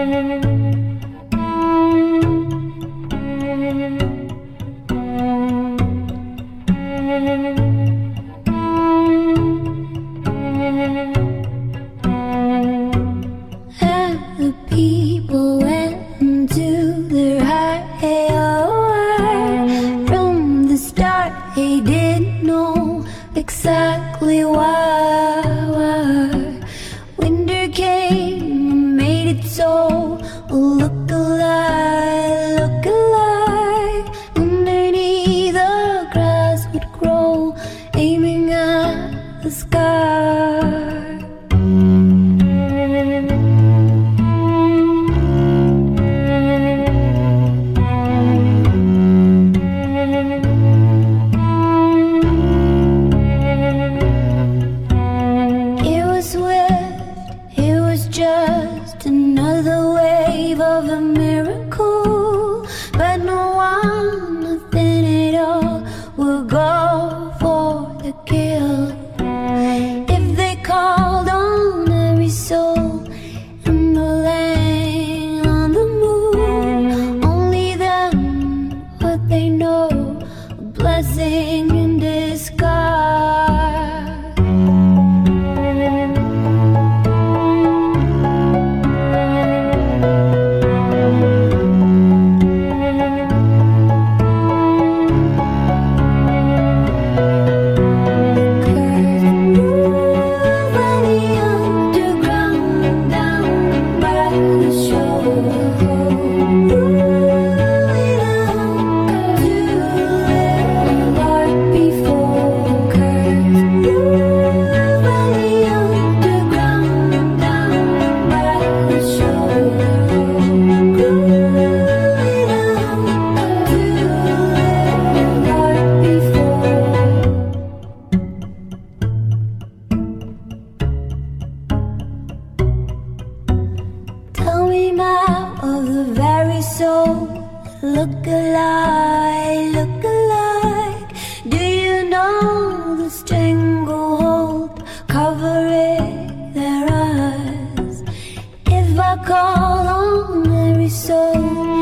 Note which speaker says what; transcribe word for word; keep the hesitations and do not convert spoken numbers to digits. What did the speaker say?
Speaker 1: the people went into their higher. From the start they didn't know exactly why. Winter came and made it so. Look alive, look alive. Underneath the grass would grow, aiming at the sky. Just another wave of a miracle, but no one, nothing at all, will go for the kill. If they called on every soul in the land on the moon, only them would they know a blessing in disguise. Of the very soul, look alike, look alike. Do you know the stranglehold covering their eyes? If I call on every soul